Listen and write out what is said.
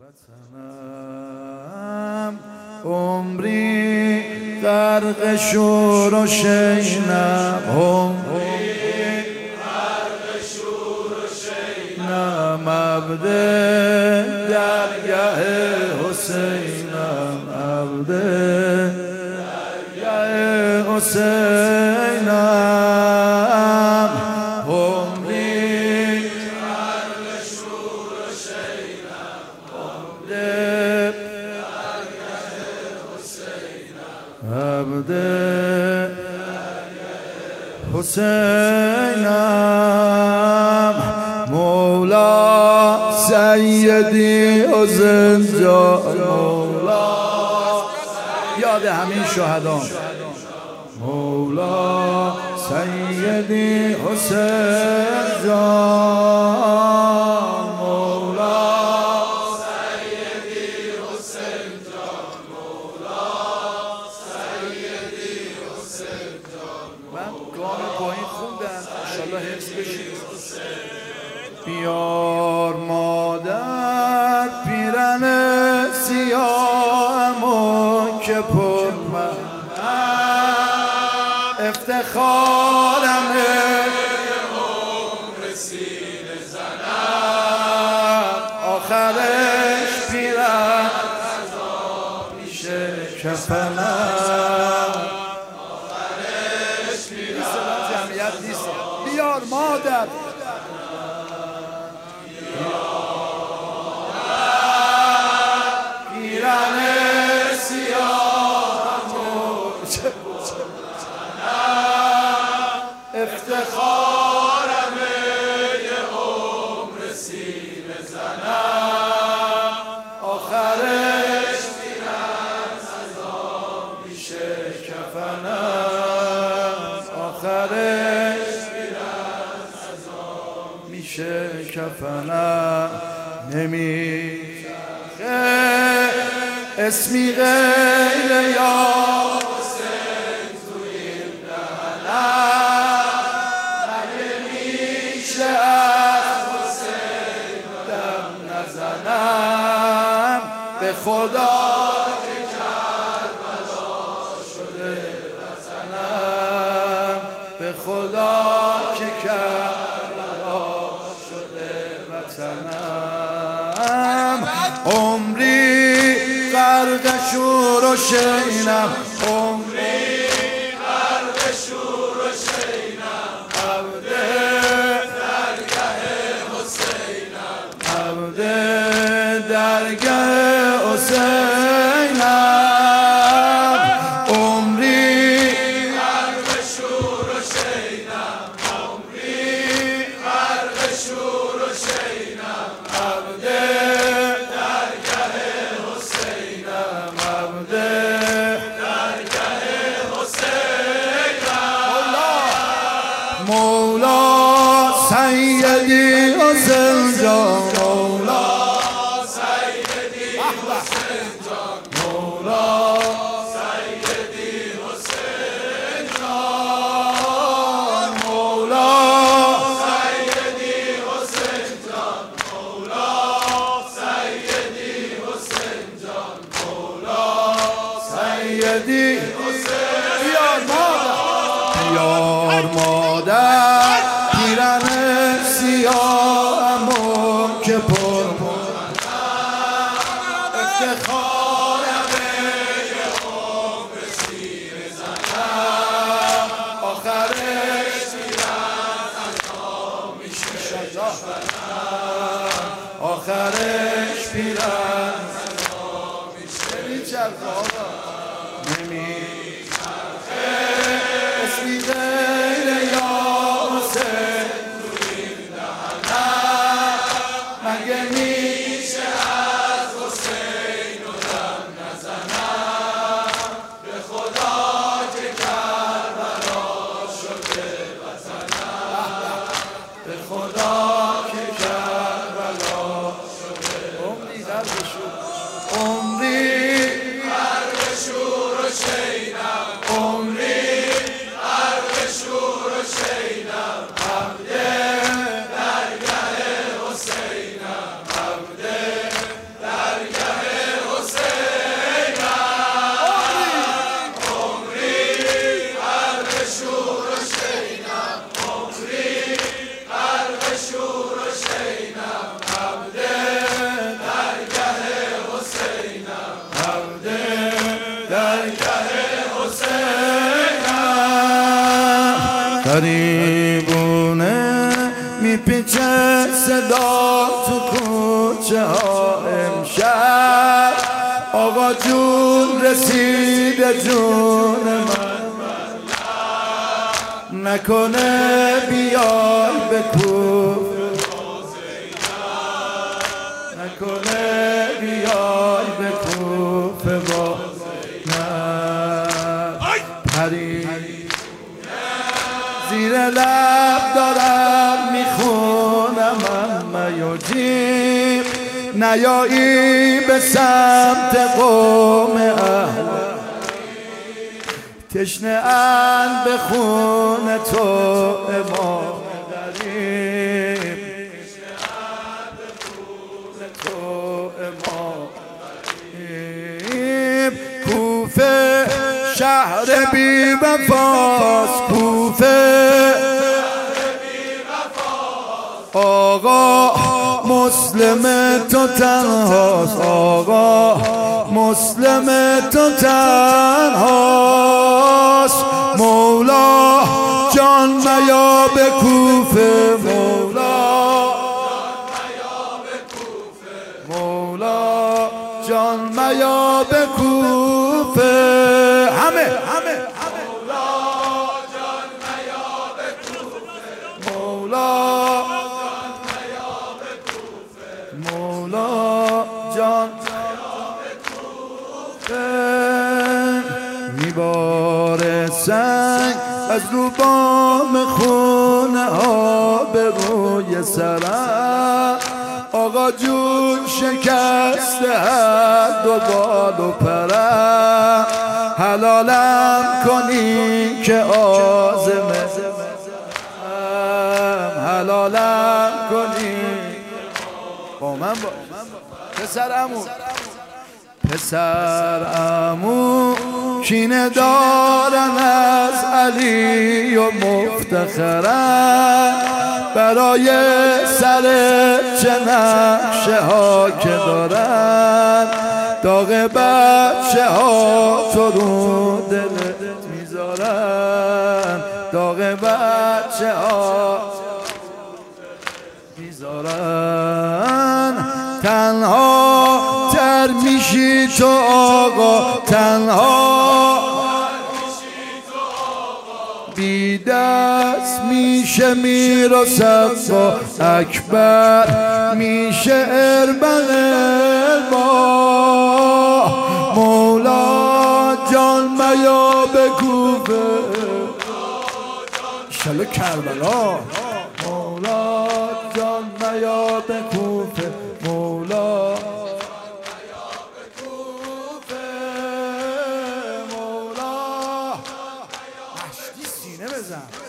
وطنم عمری غرق شور و شینم، عمری غرق شور و شینم، عبد درگه حسینم، عبد درگه حسینم، عمری غرق شور و شینم، عبد عبد حسینم، مولا سیدی و زنجان، مولا یاد همین شهدان، مولا سیدی حسین جان، مولا سیدی حسین جان، مولا سیدی حسین جان. من گام پایین خوندم انشالله حفظ بشید. بیار مادر پیرن سیاهمو که پر من افتخارمه، عمر سینه زنم، آخرش پیرن میشه کفنم، آخرش پیرن جمعیت نیست. بیار مادر پیرن سیاهمو افتخارمه، یه عمر سینه زنم، آخرش پیرن سزا میشه کفنم، آخرش پیرن سزا میشه کفنم. نمیشه اسمی غیر یا حسین تو این دهنم، نمیشه از حسین دم نزنم، به خدا که کربلا شده وطنم، به خدا که کربلا شده وطنم، عمری غرق شور و شینم، عمری غرق شور و شینم، عبد درگه حسینم، عبد درگه حسینم، عمری غرق شور و شینم، عمری غرق شور و شینم، عبد مولا سیدی حسین جان، مولا سیدی حسین جان، مولا سیدی حسین جان، مولا سیدی حسین جان، مولا سیدی حسین جان، مولا سیدی حسین. بیار مادر، بیار مادر پیرن سیاهمو که پر من افتخارمه، یه عمر سینه زنم، آخرش پیرن سزا میشه کفنم، آخرش پیرن سزا میشه کفنم. نمیچرخه اسمی غیر یا حسین تو این دهنم، مگه میشه از حسین و دم نزنم، به خدا که کربلا شده وطنم، به خدا که کربلا شده. عمری غرق شور، عمری غرق شور و شینم، عمری غرق شور و شینم، عبد درگه حسینم، عبد درگه میپیچه صدا تو کوچه ها امشب آقا جون رسیده جون من نکنه بیای به کوفه نکنه بیای به کوفه با پری زیر لب دارم میخونم اما یوجیم نیایی به سمت قوم اهل تشنه ان به خون تو امام غریب تو امام غریب کوفه شهر بی وفاست کوفه آقا مسلم تو تنهاست آقا مسلم تو تنهاست مولا جان میا به کوفه مولا جان میا به کوفه همه مولا جان میا به کوفه مولا مولا جان میباره سنگ از رو بام خونه ها به روی سرم آقا جون شکسته هر دو بال و پرم حلالم کنی که آزمه حلالم کنی با من با پسر عمو کینه دارن از علی و مفتخرن برای سر چه نقشه ها که دارن داغ بچه ها تو رو دلت میذارن داغ بچه ها میذارن تنها تر میشی تو آقا تنها بی دست میشه میر و صفا اکبر میشه اربغل با مولا جان میا به کوفه انشالله کربلا مولا جان میا به کوفه مولا مولا مشتی سینه بزن